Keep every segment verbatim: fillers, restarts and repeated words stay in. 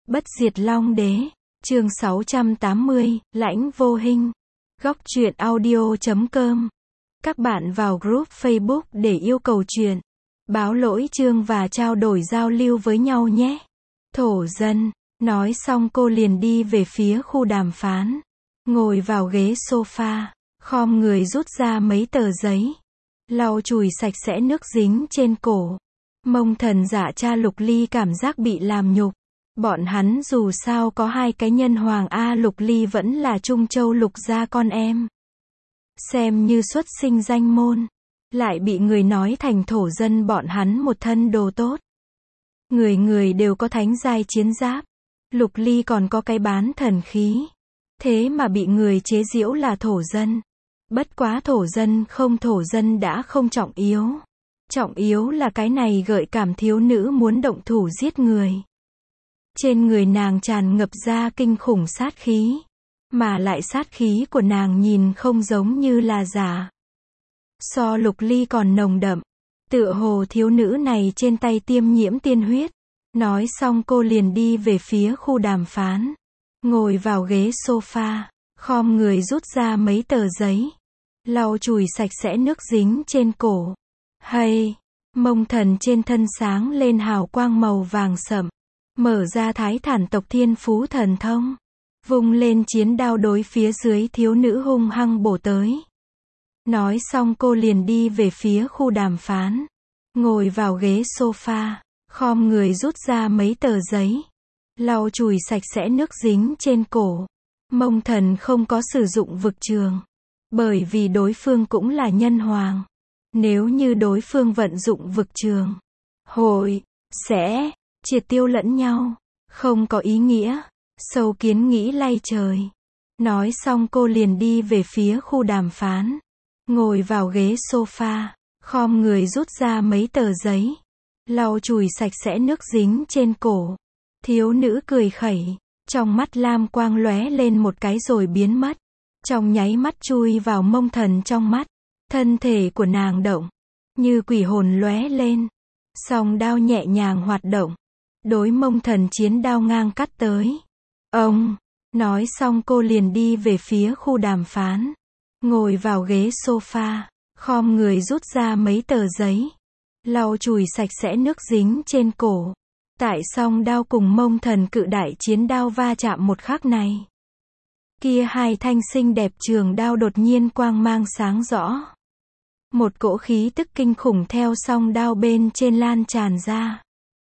Bất diệt Long Đế, chương sáu trăm tám mươi, Lãnh Vô Hình. Góc truyện audio chấm com. Các bạn vào group Facebook để yêu cầu truyện, báo lỗi chương và trao đổi giao lưu với nhau nhé. Thổ dân, nói xong cô liền đi về phía khu đàm phán. Ngồi vào ghế sofa, khom người rút ra mấy tờ giấy. Lau chùi sạch sẽ nước dính trên cổ. Mông Thần Dạ cha Lục Ly cảm giác bị làm nhục. Bọn hắn dù sao có hai cái nhân hoàng A, Lục Ly vẫn là Trung Châu Lục gia con em. Xem như xuất sinh danh môn. Lại bị người nói thành thổ dân, bọn hắn một thân đồ tốt. Người người đều có thánh giai chiến giáp. Lục Ly còn có cái bán thần khí. Thế mà bị người chế giễu là thổ dân. Bất quá thổ dân không thổ dân đã không trọng yếu. Trọng yếu là cái này gợi cảm thiếu nữ muốn động thủ giết người. Trên người nàng tràn ngập ra kinh khủng sát khí. Mà lại sát khí của nàng nhìn không giống như là giả. So Lục Ly còn nồng đậm. Tựa hồ thiếu nữ này trên tay tiêm nhiễm tiên huyết. Nói xong cô liền đi về phía khu đàm phán. Ngồi vào ghế sofa, khom người rút ra mấy tờ giấy. Lau chùi sạch sẽ nước dính trên cổ. Hay, Mông Thần trên thân sáng lên hào quang màu vàng sẫm. Mở ra Thái Thản tộc thiên phú thần thông. Vung lên chiến đao đối phía dưới thiếu nữ hung hăng bổ tới. Nói xong cô liền đi về phía khu đàm phán. Ngồi vào ghế sofa, khom người rút ra mấy tờ giấy. Lau chùi sạch sẽ nước dính trên cổ. Mông Thần không có sử dụng vực trường. Bởi vì đối phương cũng là nhân hoàng. Nếu như đối phương vận dụng vực trường, hội, sẽ, triệt tiêu lẫn nhau. Không có ý nghĩa. Sâu kiến nghĩ lay trời. Nói xong cô liền đi về phía khu đàm phán. Ngồi vào ghế sofa, khom người rút ra mấy tờ giấy. Lau chùi sạch sẽ nước dính trên cổ. Thiếu nữ cười khẩy. Trong mắt lam quang lóe lên một cái rồi biến mất. Trong nháy mắt chui vào Mông Thần trong mắt. Thân thể của nàng động. Như quỷ hồn lóe lên. Song đao nhẹ nhàng hoạt động. Đối Mông Thần chiến đao ngang cắt tới. Ông, nói xong cô liền đi về phía khu đàm phán. Ngồi vào ghế sofa, khom người rút ra mấy tờ giấy. Lau chùi sạch sẽ nước dính trên cổ. Tại song đao cùng Mông Thần cự đại chiến đao va chạm một khắc này. Kia hai thanh xinh đẹp trường đao đột nhiên quang mang sáng rõ. Một cỗ khí tức kinh khủng theo song đao bên trên lan tràn ra.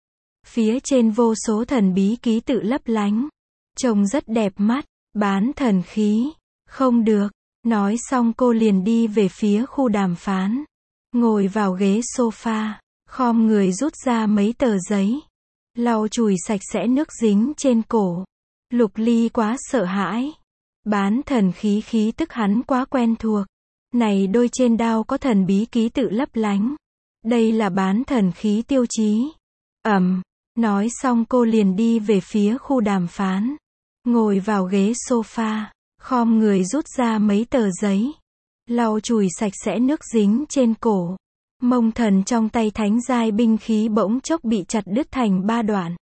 Phía trên vô số thần bí ký tự lấp lánh. Trông rất đẹp mắt. Bán thần khí. Không được. Nói xong cô liền đi về phía khu đàm phán. Ngồi vào ghế sofa, khom người rút ra mấy tờ giấy. Lau chùi sạch sẽ nước dính trên cổ. Lục Ly quá sợ hãi. Bán thần khí khí tức hắn quá quen thuộc. Này đôi trên đao có thần bí ký tự lấp lánh. Đây là bán thần khí tiêu chí. Ầm. Nói xong cô liền đi về phía khu đàm phán. Ngồi vào ghế sofa, khom người rút ra mấy tờ giấy. Lau chùi sạch sẽ nước dính trên cổ. Mông Thần trong tay thánh giai binh khí bỗng chốc bị chặt đứt thành ba đoạn.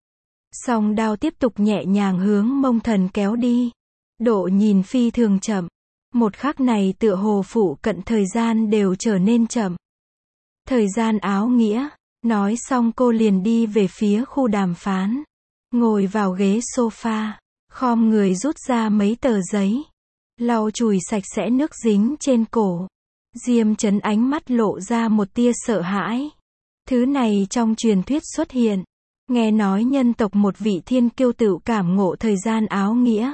Song đao tiếp tục nhẹ nhàng hướng Mông Thần kéo đi. Độ nhìn phi thường chậm. Một khắc này tựa hồ phụ cận thời gian đều trở nên chậm. Thời gian áo nghĩa. Nói xong cô liền đi về phía khu đàm phán. Ngồi vào ghế sofa, khom người rút ra mấy tờ giấy. Lau chùi sạch sẽ nước dính trên cổ. Diêm Chấn ánh mắt lộ ra một tia sợ hãi. Thứ này trong truyền thuyết xuất hiện. Nghe nói nhân tộc một vị thiên kiêu tự cảm ngộ thời gian áo nghĩa.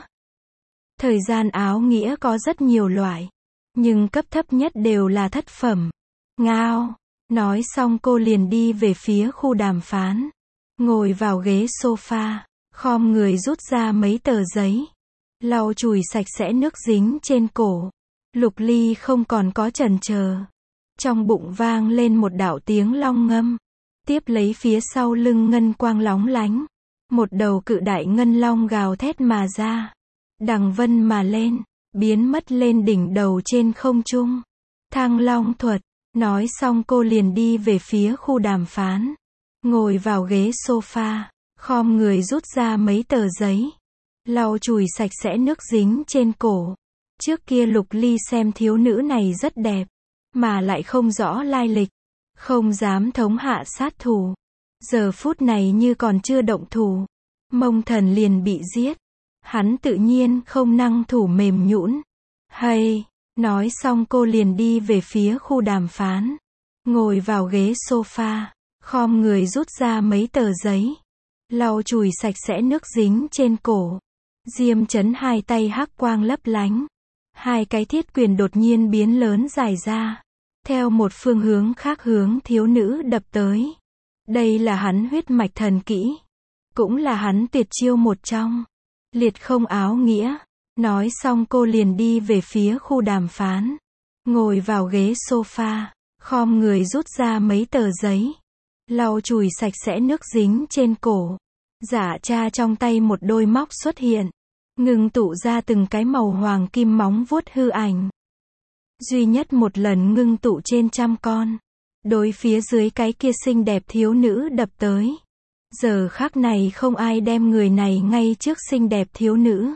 Thời gian áo nghĩa có rất nhiều loại. Nhưng cấp thấp nhất đều là thất phẩm. Ngao. Nói xong cô liền đi về phía khu đàm phán. Ngồi vào ghế sofa, khom người rút ra mấy tờ giấy. Lau chùi sạch sẽ nước dính trên cổ. Lục Ly không còn có chần chờ. Trong bụng vang lên một đạo tiếng long ngâm. Tiếp lấy phía sau lưng ngân quang lóng lánh. Một đầu cự đại ngân long gào thét mà ra. Đằng vân mà lên, biến mất lên đỉnh đầu trên không trung. Thăng long thuật. Nói xong cô liền đi về phía khu đàm phán. Ngồi vào ghế sofa, khom người rút ra mấy tờ giấy, lau chùi sạch sẽ nước dính trên cổ. Trước kia Lục Ly xem thiếu nữ này rất đẹp, mà lại không rõ lai lịch, không dám thống hạ sát thủ. Giờ phút này như còn chưa động thủ, Mông Thần liền bị giết. Hắn tự nhiên không năng thủ mềm nhũn. Hay, nói xong cô liền đi về phía khu đàm phán. Ngồi vào ghế sofa, khom người rút ra mấy tờ giấy, lau chùi sạch sẽ nước dính trên cổ. Diêm Chấn hai tay hắc quang lấp lánh. Hai cái thiết quyền đột nhiên biến lớn dài ra, theo một phương hướng khác hướng thiếu nữ đập tới. Đây là hắn huyết mạch thần kỹ, cũng là hắn tuyệt chiêu một trong. Liệt không áo nghĩa. Nói xong cô liền đi về phía khu đàm phán. Ngồi vào ghế sofa, khom người rút ra mấy tờ giấy, lau chùi sạch sẽ nước dính trên cổ. Dạ cha trong tay một đôi móc xuất hiện, ngừng tụ ra từng cái màu hoàng kim móng vuốt hư ảnh. Duy nhất một lần ngưng tụ trên trăm con. Đối phía dưới cái kia xinh đẹp thiếu nữ đập tới. Giờ khắc này không ai đem người này ngay trước xinh đẹp thiếu nữ,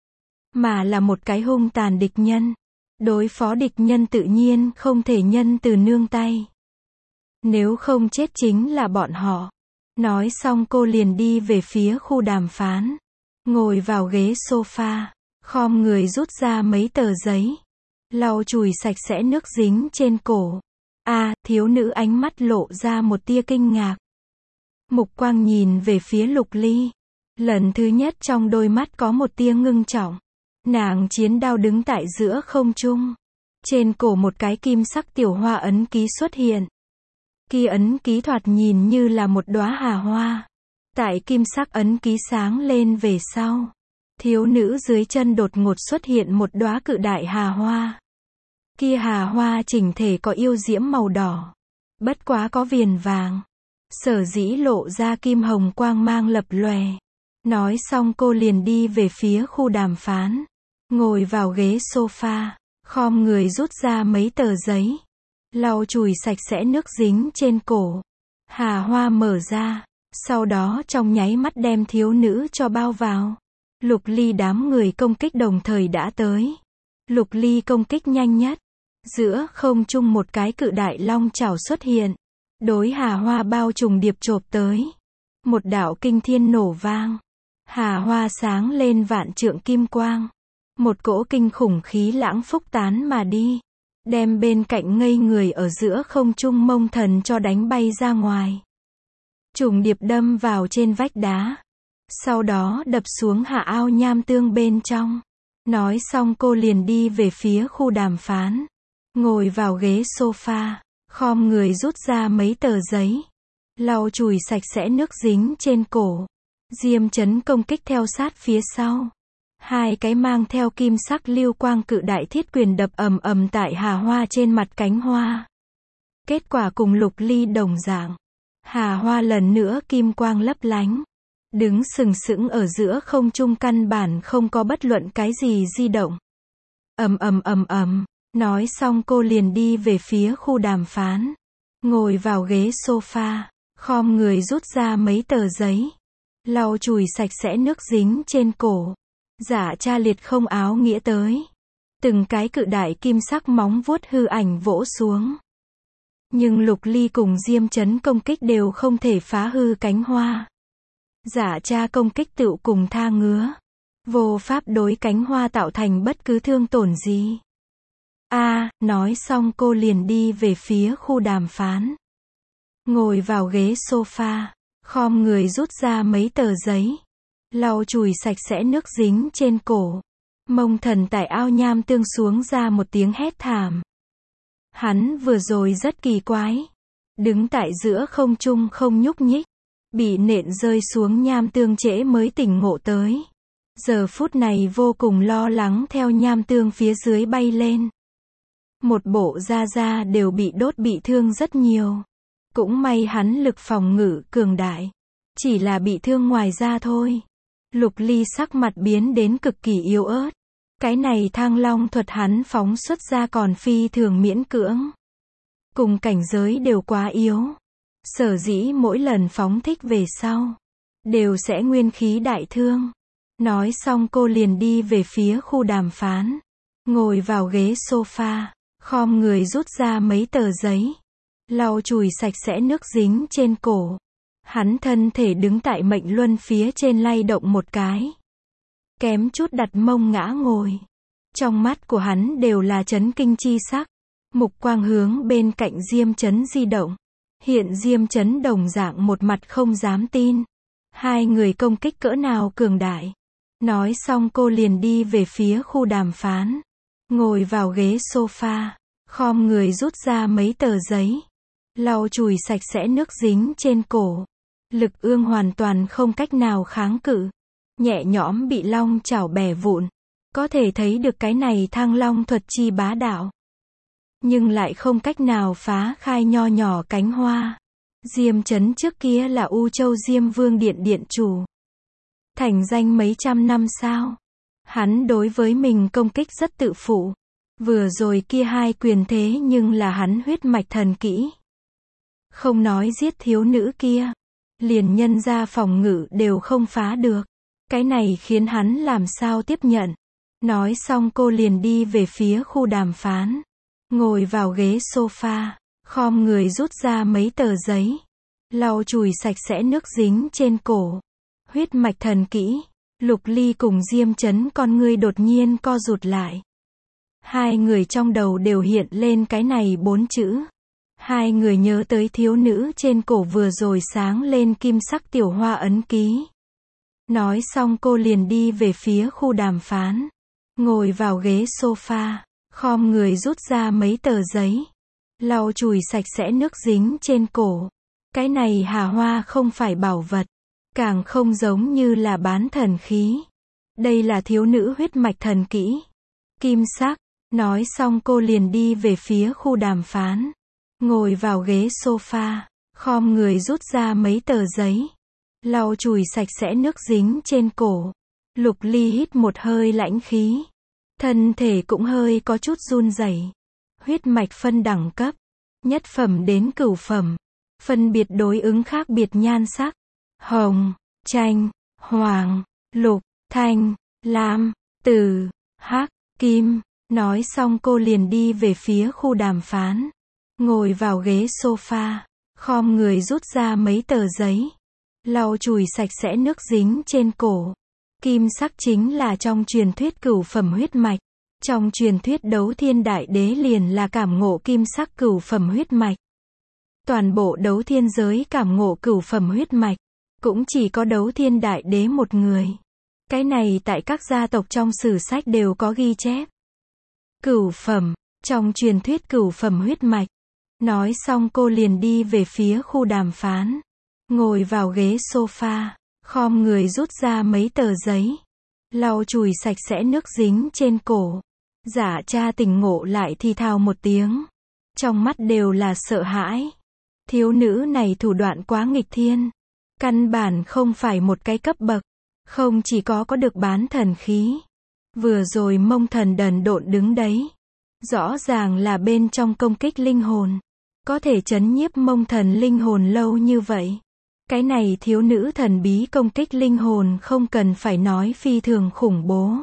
mà là một cái hung tàn địch nhân. Đối phó địch nhân tự nhiên không thể nhân từ nương tay. Nếu không chết chính là bọn họ. Nói xong cô liền đi về phía khu đàm phán. Ngồi vào ghế sofa, khom người rút ra mấy tờ giấy, lau chùi sạch sẽ nước dính trên cổ. A, à, thiếu nữ ánh mắt lộ ra một tia kinh ngạc. Mục quang nhìn về phía Lục Ly. Lần thứ nhất trong đôi mắt có một tia ngưng trọng. Nàng chiến đao đứng tại giữa không trung. Trên cổ một cái kim sắc tiểu hoa ấn ký xuất hiện. Kia ấn ký thoạt nhìn như là một đóa hà hoa. Tại kim sắc ấn ký sáng lên về sau, thiếu nữ dưới chân đột ngột xuất hiện một đóa cự đại hà hoa. Kia hà hoa chỉnh thể có yêu diễm màu đỏ, bất quá có viền vàng. Sở dĩ lộ ra kim hồng quang mang lập lòe. Nói xong cô liền đi về phía khu đàm phán. Ngồi vào ghế sofa, khom người rút ra mấy tờ giấy, lau chùi sạch sẽ nước dính trên cổ. Hà hoa mở ra, sau đó trong nháy mắt đem thiếu nữ cho bao vào. Lục Ly đám người công kích đồng thời đã tới. Lục Ly công kích nhanh nhất. Giữa không trung một cái cự đại long chảo xuất hiện, đối hà hoa bao trùng điệp chộp tới. Một đạo kinh thiên nổ vang. Hà hoa sáng lên vạn trượng kim quang. Một cỗ kinh khủng khí lãng phúc tán mà đi, đem bên cạnh ngây người ở giữa không trung Mông Thần cho đánh bay ra ngoài. Trùng điệp đâm vào trên vách đá, sau đó đập xuống hạ ao nham tương bên trong. Nói xong cô liền đi về phía khu đàm phán. Ngồi vào ghế sofa, khom người rút ra mấy tờ giấy, lau chùi sạch sẽ nước dính trên cổ. Diêm Chấn công kích theo sát phía sau. Hai cái mang theo kim sắc lưu quang cự đại thiết quyền đập ầm ầm tại hà hoa trên mặt cánh hoa. Kết quả cùng Lục Ly đồng dạng. Hà hoa lần nữa kim quang lấp lánh, đứng sừng sững ở giữa không trung, căn bản không có bất luận cái gì di động. Ầm ầm ầm ầm. Nói xong cô liền đi về phía khu đàm phán. Ngồi vào ghế sofa, khom người rút ra mấy tờ giấy, lau chùi sạch sẽ nước dính trên cổ. Dạ cha liệt không áo nghĩa tới. Từng cái cự đại kim sắc móng vuốt hư ảnh vỗ xuống. Nhưng Lục Ly cùng Diêm Chấn công kích đều không thể phá hư cánh hoa. Dạ cha công kích tựu cùng tha ngứa, vô pháp đối cánh hoa tạo thành bất cứ thương tổn gì. A, à, nói xong cô liền đi về phía khu đàm phán. Ngồi vào ghế sofa, khom người rút ra mấy tờ giấy, lau chùi sạch sẽ nước dính trên cổ. Mông Thần tại ao nham tương xuống ra một tiếng hét thảm. Hắn vừa rồi rất kỳ quái, đứng tại giữa không trung không nhúc nhích, bị nện rơi xuống nham tương trễ mới tỉnh ngộ tới. Giờ phút này vô cùng lo lắng theo nham tương phía dưới bay lên. Một bộ da da đều bị đốt bị thương rất nhiều. Cũng may hắn lực phòng ngự cường đại, chỉ là bị thương ngoài da thôi. Lục Ly sắc mặt biến đến cực kỳ yếu ớt. Cái này Thăng Long thuật hắn phóng xuất ra còn phi thường miễn cưỡng. Cùng cảnh giới đều quá yếu. Sở dĩ mỗi lần phóng thích về sau, đều sẽ nguyên khí đại thương. Nói xong cô liền đi về phía khu đàm phán. Ngồi vào ghế sofa, khom người rút ra mấy tờ giấy. Lau chùi sạch sẽ nước dính trên cổ. Hắn thân thể đứng tại mệnh luân phía trên lay động một cái. Kém chút đặt mông ngã ngồi. Trong mắt của hắn đều là chấn kinh chi sắc. Mục quang hướng bên cạnh Diêm Chấn di động. Hiện Diêm Chấn đồng dạng một mặt không dám tin. Hai người công kích cỡ nào cường đại. Nói xong cô liền đi về phía khu đàm phán. Ngồi vào ghế sofa, khom người rút ra mấy tờ giấy. Lau chùi sạch sẽ nước dính trên cổ. Lực ương hoàn toàn không cách nào kháng cự. Nhẹ nhõm bị long chảo bẻ vụn. Có thể thấy được cái này Thăng Long thuật chi bá đạo. Nhưng lại không cách nào phá khai nho nhỏ cánh hoa. Diêm Chấn trước kia là U Châu Diêm Vương Điện điện chủ. Thành danh mấy trăm năm sao. Hắn đối với mình công kích rất tự phụ. Vừa rồi kia hai quyền thế nhưng là hắn huyết mạch thần kỹ. Không nói giết thiếu nữ kia. Liền nhân ra phòng ngự đều không phá được. Cái này khiến hắn làm sao tiếp nhận. Nói xong cô liền đi về phía khu đàm phán. Ngồi vào ghế sofa, khom người rút ra mấy tờ giấy. Lau chùi sạch sẽ nước dính trên cổ. Huyết mạch thần kỹ. Lục Ly cùng Diêm Chấn con ngươi đột nhiên co rụt lại. Hai người trong đầu đều hiện lên cái này bốn chữ. Hai người nhớ tới thiếu nữ trên cổ vừa rồi sáng lên kim sắc tiểu hoa ấn ký. Nói xong cô liền đi về phía khu đàm phán. Ngồi vào ghế sofa, khom người rút ra mấy tờ giấy. Lau chùi sạch sẽ nước dính trên cổ. Cái này hà hoa không phải bảo vật. Càng không giống như là bán thần khí. Đây là thiếu nữ huyết mạch thần kỹ. Kim sắc. Nói xong cô liền đi về phía khu đàm phán. Ngồi vào ghế sofa, khom người rút ra mấy tờ giấy. Lau chùi sạch sẽ nước dính trên cổ. Lục Ly hít một hơi lãnh khí. Thân thể cũng hơi có chút run rẩy. Huyết mạch phân đẳng cấp. Nhất phẩm đến cửu phẩm. Phân biệt đối ứng khác biệt nhan sắc. Hồng, chanh, hoàng, lục, thanh, lam, tử, hắc, kim. Nói xong cô liền đi về phía khu đàm phán. Ngồi vào ghế sofa, khom người rút ra mấy tờ giấy. Lau chùi sạch sẽ nước dính trên cổ. Kim sắc chính là trong truyền thuyết cửu phẩm huyết mạch. Trong truyền thuyết Đấu Thiên Đại Đế liền là cảm ngộ kim sắc cửu phẩm huyết mạch. Toàn bộ Đấu Thiên giới cảm ngộ cửu phẩm huyết mạch. Cũng chỉ có Đấu Thiên Đại Đế một người. Cái này tại các gia tộc trong sử sách đều có ghi chép. Cửu phẩm, trong truyền thuyết cửu phẩm huyết mạch. Nói xong cô liền đi về phía khu đàm phán. Ngồi vào ghế sofa, khom người rút ra mấy tờ giấy. Lau chùi sạch sẽ nước dính trên cổ. Giả cha tỉnh ngộ lại thì thào một tiếng. Trong mắt đều là sợ hãi. Thiếu nữ này thủ đoạn quá nghịch thiên. Căn bản không phải một cái cấp bậc. Không chỉ có có được bán thần khí. Vừa rồi mông thần đần độn đứng đấy. Rõ ràng là bên trong công kích linh hồn. Có thể trấn nhiếp mông thần linh hồn lâu như vậy. Cái này thiếu nữ thần bí công kích linh hồn không cần phải nói phi thường khủng bố.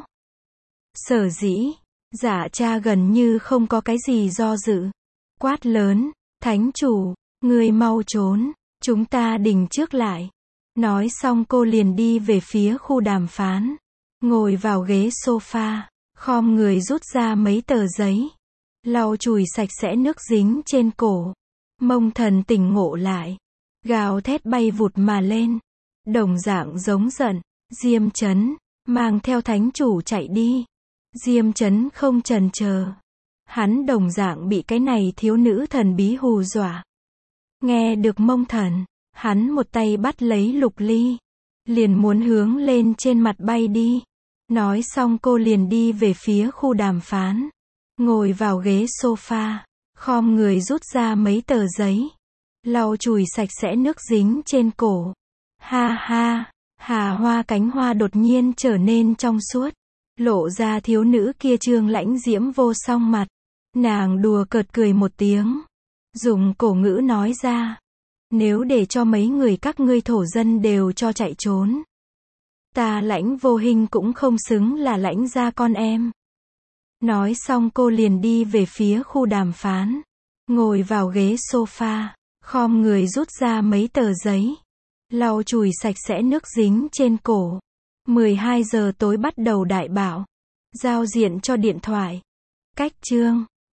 Sở dĩ, giả cha gần như không có cái gì do dự. Quát lớn, thánh chủ, người mau trốn, chúng ta đình trước lại. Nói xong cô liền đi về phía khu đàm phán. Ngồi vào ghế sofa, khom người rút ra mấy tờ giấy. Lau chùi sạch sẽ nước dính trên cổ. Mông thần tỉnh ngộ lại. Gào thét bay vụt mà lên. Đồng dạng giống giận. Diêm Chấn, mang theo thánh chủ chạy đi. Diêm Chấn không chần chờ. Hắn đồng dạng bị cái này thiếu nữ thần bí hù dọa. Nghe được mông thần, hắn một tay bắt lấy Lục Ly. Liền muốn hướng lên trên mặt bay đi. Nói xong cô liền đi về phía khu đàm phán. Ngồi vào ghế sofa, khom người rút ra mấy tờ giấy. Lau chùi sạch sẽ nước dính trên cổ. Ha ha, hà hoa cánh hoa đột nhiên trở nên trong suốt. Lộ ra thiếu nữ kia trương lãnh diễm vô song mặt. Nàng đùa cợt cười một tiếng. Dùng cổ ngữ nói ra. Nếu để cho mấy người các ngươi thổ dân đều cho chạy trốn. Ta Lãnh Vô Hinh cũng không xứng là lãnh gia con em. Nói xong cô liền đi về phía khu đàm phán. Ngồi vào ghế sofa, khom người rút ra mấy tờ giấy. Lau chùi sạch sẽ nước dính trên cổ. mười hai giờ tối bắt đầu đại bảo. Giao diện cho điện thoại. Cách chương.